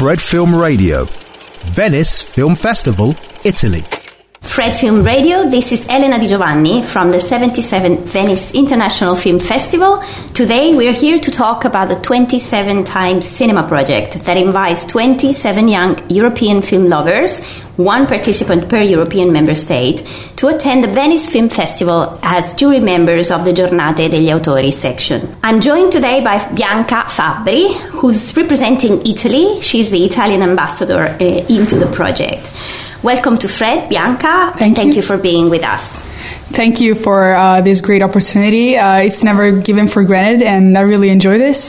Fred Film Radio, Venice Film Festival, Italy. Fred Film Radio, this is Elena Di Giovanni from the 77th Venice International Film Festival. Today we're here to talk about the 27 Times Cinema project that invites 27 young European film lovers, one participant per European member state, to attend the Venice Film Festival as jury members of the Giornate degli Autori section. I'm joined today by Bianca Fabbri, who's representing Italy. She's the Italian ambassador into the project. Welcome to Fred, Bianca. Thank you for being with us. Thank you for this great opportunity. It's never given for granted, and I really enjoy this.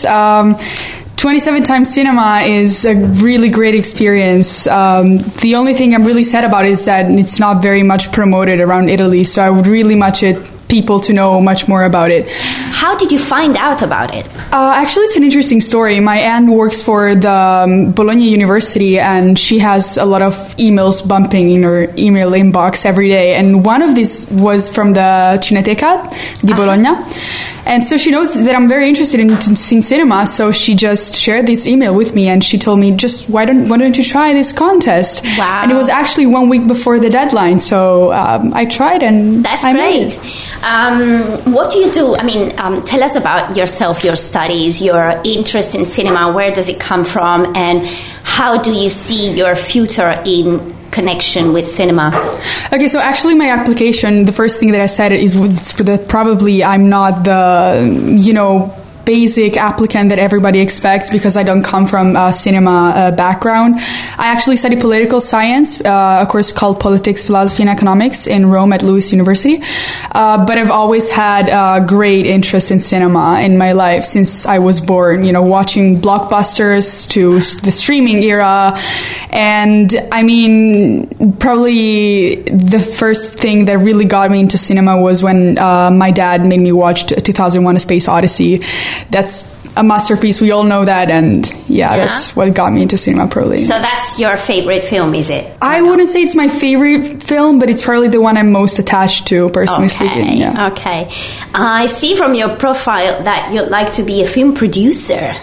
27 Times Cinema is a really great experience. The only thing I'm really sad about is that it's not very much promoted around Italy, so I would really much it people to know much more about it. How did you find out about it? Actually, it's an interesting story. My aunt works for the Bologna University, and she has a lot of emails bumping in her email inbox every day. And one of these was from the Cineteca di Bologna. And so she knows that I'm very interested in cinema, so she just shared this email with me, and she told me, just why don't you try this contest? Wow. And it was actually 1 week before the deadline, so I tried, and That's I great. made it. What do you do? I mean, tell us about yourself, your studies, your interest in cinema. Where does it come from, and how do you see your future in connection with cinema? Okay, so actually my application, the first thing that I said is that probably I'm not the, basic applicant that everybody expects because I don't come from a cinema background. I actually study political science, a course called Politics, Philosophy and Economics in Rome at Lewis University. But I've always had a great interest in cinema in my life since I was born, watching blockbusters to the streaming era. And I mean, probably the first thing that really got me into cinema was when my dad made me watch 2001: A Space Odyssey. That's a masterpiece. We all know that, and that's what got me into cinema, probably. So that's your favorite film, is it? I wouldn't say it's my favorite film, but it's probably the one I'm most attached to, personally speaking. Yeah. Okay. I see from your profile that you'd like to be a film producer.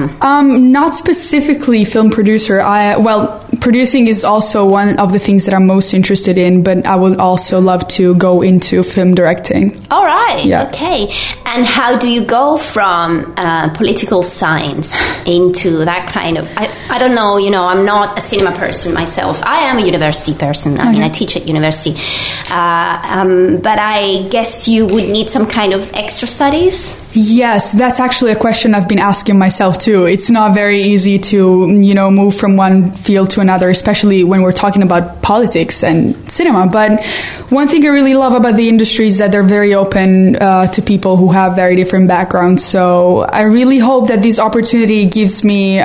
Not specifically film producer. Producing is also one of the things that I'm most interested in, but I would also love to go into film directing. All right. Yeah. Okay. And how do you go from political science into that kind of... I don't know, I'm not a cinema person myself. I am a university person. I mean, I teach at university. But I guess you would need some kind of extra studies? Yes, that's actually a question I've been asking myself too. It's not very easy to, move from one field to another, especially when we're talking about politics and cinema. But one thing I really love about the industry is that they're very open to people who have very different backgrounds. So I really hope that this opportunity gives me,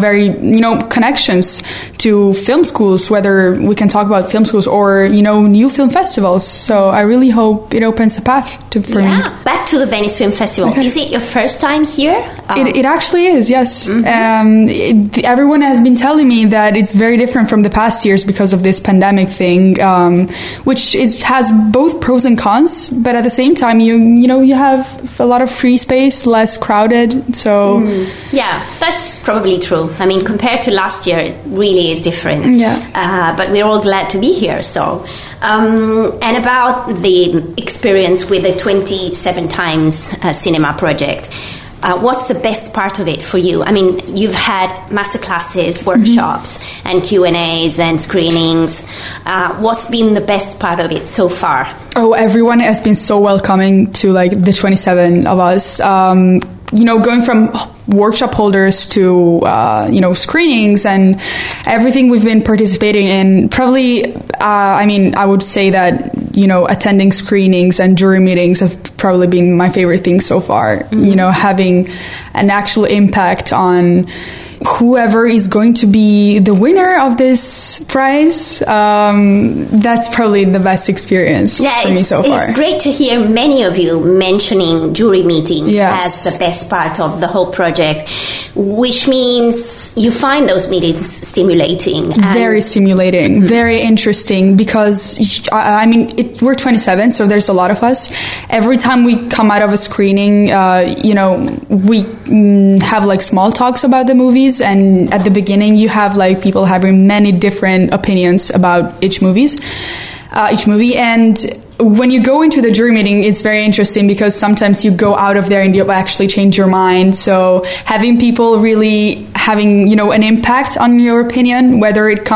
connections to film schools, whether we can talk about film schools or, new film festivals. So I really hope it opens a path for me. Back to the Venice Film Festival. Okay. Is it your first time here? It actually is, yes. Mm-hmm. Everyone has been telling me that it's very different from the past years because of this pandemic thing, which has both pros and cons. But at the same time, you have a lot of free space, less crowded. So yeah, that's probably true. I mean, compared to last year, it really is different. Yeah. But we're all glad to be here. So, and about the experience with the 27 Times Cinema project. What's the best part of it for you? I mean, you've had masterclasses, workshops, and Q&As and screenings. What's been the best part of it so far? Oh, everyone has been so welcoming to the 27 of us. Going from workshop holders to, screenings and everything we've been participating in. Probably, I would say that, attending screenings and jury meetings have probably been my favorite thing so far. Mm-hmm. Having an actual impact on whoever is going to be the winner of this prize, that's probably the best experience for me so far. It's great to hear many of you mentioning jury meetings as the best part of the whole project, which means you find those meetings stimulating. Very stimulating, very interesting, because, we're 27, so there's a lot of us. Every time we come out of a screening, we have small talks about the movies. movies, and at the beginning you have like people having many different opinions about each movie. And when you go into the jury meeting, it's very interesting because sometimes you go out of there and you actually change your mind. So having people really having, you know, an impact on your opinion, whether it's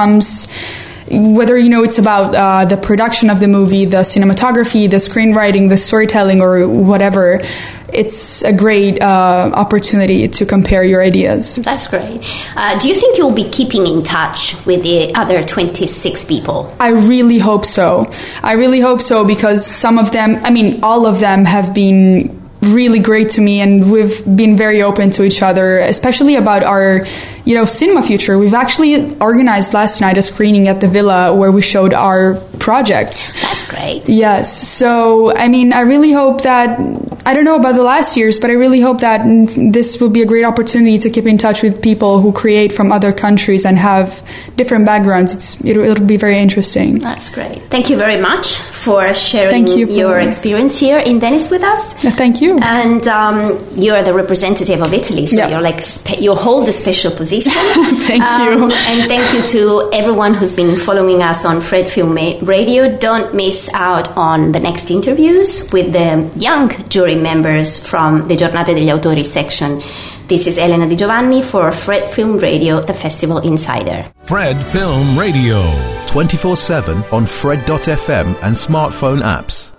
about the production of the movie, the cinematography, the screenwriting, the storytelling, or whatever, it's a great opportunity to compare your ideas. That's great. Do you think you'll be keeping in touch with the other 26 people? I really hope so. Because some of them, I mean, all of them have been really great to me, and we've been very open to each other, especially about our, you know, cinema future. We've actually organized last night a screening at the Villa where we showed our projects. That's great. Yes. So, I mean, I really hope that, I don't know about the last years, but I really hope that this will be a great opportunity to keep in touch with people who create from other countries and have different backgrounds. It'll be very interesting. That's great. Thank you very much for sharing your experience here in Venice with us. Thank you. And you are the representative of Italy, so you're like you hold a special position. Thank you. And thank you to everyone who's been following us on Fred Film Radio. Don't miss out on the next interviews with the young jury members from the Giornate degli Autori section. This is Elena Di Giovanni for Fred Film Radio, the Festival Insider. Fred Film Radio. 24/7 on Fred.fm and smartphone apps.